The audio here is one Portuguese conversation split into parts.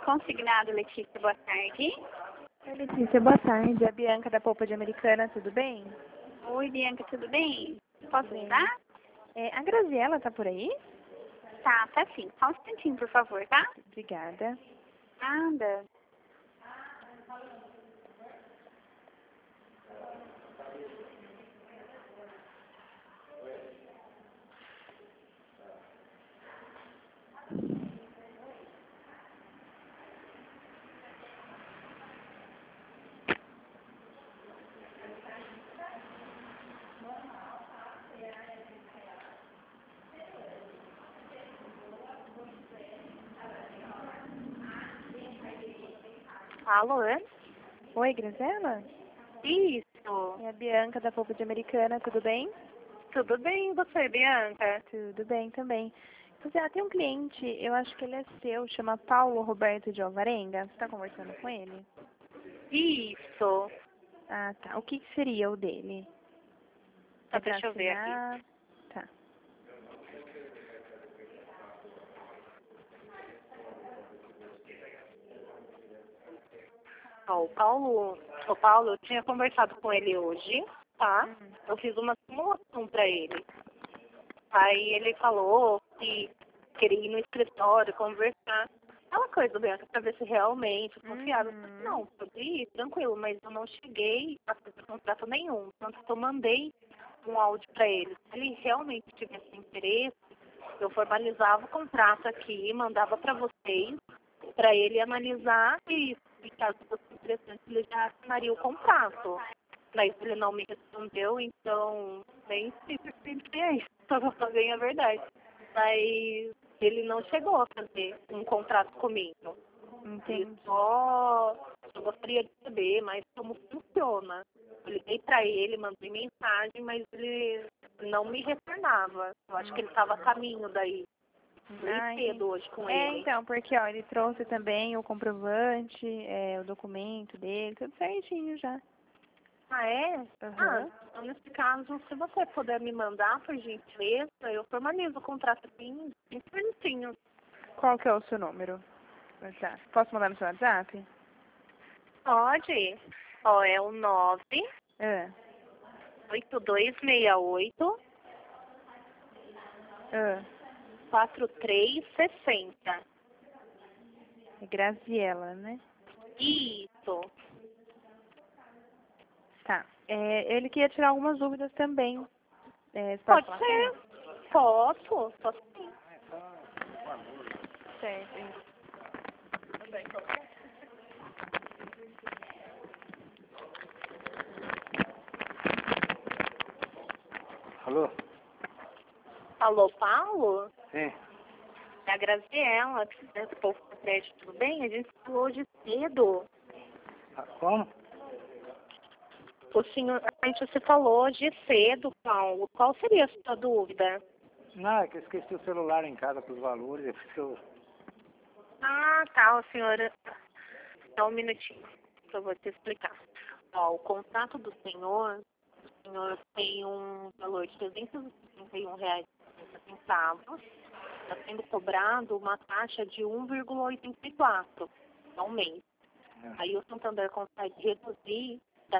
consignado, Letícia, boa tarde. Oi, Letícia, boa tarde. A Bianca da Polpa de Americana, tudo bem? Oi, Bianca, tudo bem? Posso Bem. ajudar? A Graziela tá por aí? Tá sim. Só um instantinho, por favor, tá? Obrigada. Nada. Alô? Oi, Graziela? Isso. É a Bianca da Polpa de Americana, tudo bem? Tudo bem, você, Bianca? Tudo bem também. Tem um cliente, eu acho que ele é seu, chama Paulo Roberto de Alvarenga. Você está conversando com ele? Isso. Ah, tá. O que seria o dele? Tá, É pra deixa eu ver aqui. assinar? Tá. Ó, o Paulo, eu tinha conversado com ele hoje, tá? Eu fiz uma simulação pra ele. Aí ele falou que queria ir no escritório, conversar. Aquela coisa, Bianca, pra ver se realmente é confiável. Eu falei, não, pode ir, tranquilo, mas eu não cheguei a fazer contrato nenhum. Tanto que eu mandei um áudio pra ele. Se ele realmente tivesse interesse, eu formalizava o contrato aqui, mandava pra vocês, pra ele analisar e caso fosse interessante, ele já assinaria o contrato. Mas ele não me respondeu, então nem sei se é isso, pra bem a verdade. Mas ele não chegou a fazer um contrato comigo. Entendi. Ele só eu gostaria de saber mais como funciona. Eu liguei pra ele, mandei mensagem, mas ele não me retornava. Eu acho que ele estava a caminho daí. Falei cedo hoje com ele. Então, porque ó, ele trouxe também o comprovante, o documento dele, tudo certinho já. Ah, é? Aham. Então nesse caso, se você puder me mandar, por gentileza, eu formalizo o contrato aqui em bonitinho. Qual que é o seu número? WhatsApp. Posso mandar no seu WhatsApp? Pode. Ó, é o 98268 4360. É Graziela, né? Isso. Tá. Ele queria tirar algumas dúvidas também. Você Pode falar com ser. ele? Posso sim. Certo. Alô? Alô, Paulo? Sim. É a Graziela, do Povo do Prédio, tudo bem? A gente falou hoje cedo. Como? O senhor, a gente se falou hoje cedo, Paulo. Qual seria a sua dúvida? Não, é que eu esqueci o celular em casa com os valores. É porque eu... Ah, tá, o senhor. Só um minutinho, que eu vou te explicar. Ó, o contrato do senhor, o senhor tem um valor de R$361,50. Está sendo cobrado uma taxa de 1,84 ao mês. Aí o Santander consegue reduzir para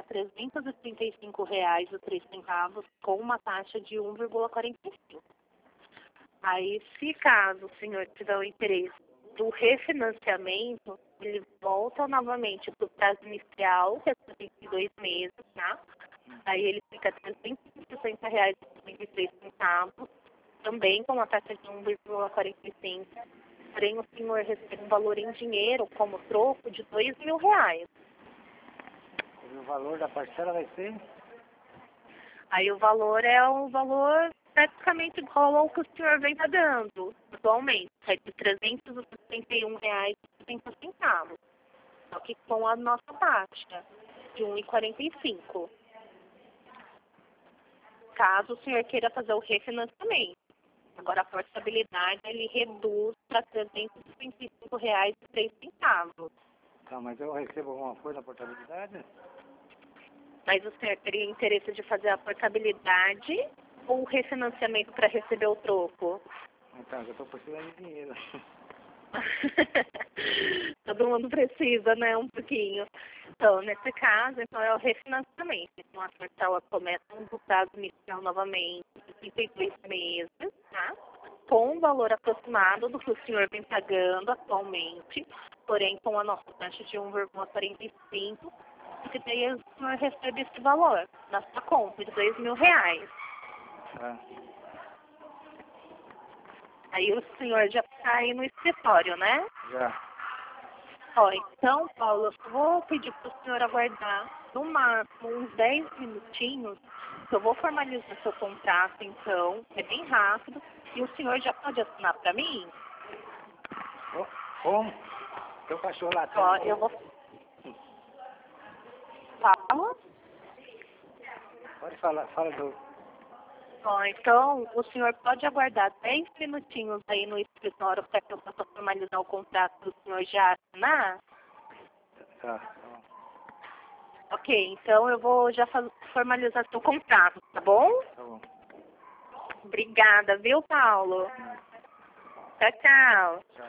R$335,03 com uma taxa de 1,45. Aí, se caso o senhor tiver o interesse do refinanciamento, ele volta novamente para o prazo inicial, que é 72 meses, tá? Aí ele fica R$360,33, também com uma taxa de 1,45. Porém, o senhor recebe um valor em dinheiro, como troco, de R$2.000. E o valor da parcela vai ser? Aí o valor é um valor praticamente igual ao que o senhor vem pagando atualmente, é de R$361,60, só que com a nossa taxa de 1,45. Caso o senhor queira fazer o refinanciamento. Agora a portabilidade ele reduz para R$335,03. Tá, mas eu recebo alguma coisa na portabilidade? Mas o senhor teria interesse de fazer a portabilidade ou o refinanciamento para receber o troco? Então, eu estou precisando de dinheiro. Tudo todo mundo precisa, né? Um pouquinho. Então, nesse caso, então é o refinanciamento. Então, a parcela começa no prazo inicial novamente, de 33 meses, tá? Com o valor aproximado do que o senhor vem pagando atualmente, porém com a nossa taxa de 1,45, porque daí o senhor recebe esse valor na sua conta de R$ 2.000. Ah, Aí o senhor já está aí no escritório, né? já. Ó, então, Paulo, eu vou pedir para o senhor aguardar no máximo uns 10 minutinhos, que eu vou formalizar seu contrato, então, é bem rápido, e o senhor já pode assinar para mim? Como? Tem um cachorro lá. Ó, eu vou... Fala. Pode falar, fala do... Ó, então, o senhor pode aguardar 10 minutinhos aí no escritório para que eu possa formalizar o contrato do senhor já assinar? Tá. Ok, então eu vou já formalizar seu contrato, tá bom? Tá bom. Obrigada, viu, Paulo? Tchau, tchau. Tchau.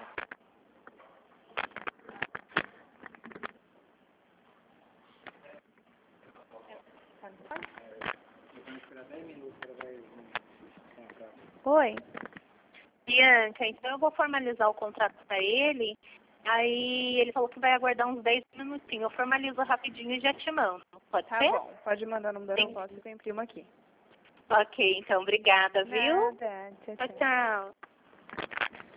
Oi. Bianca, então eu vou formalizar o contrato para ele. Aí ele falou que vai aguardar uns 10 minutinhos. Eu formalizo rapidinho e já te mando. Pode Tá ser? bom. Pode mandar no número da Sim. aeroporto que eu imprimo aqui. Ok, então obrigada, viu? Nada. Tchau, Tchau, tchau. tchau.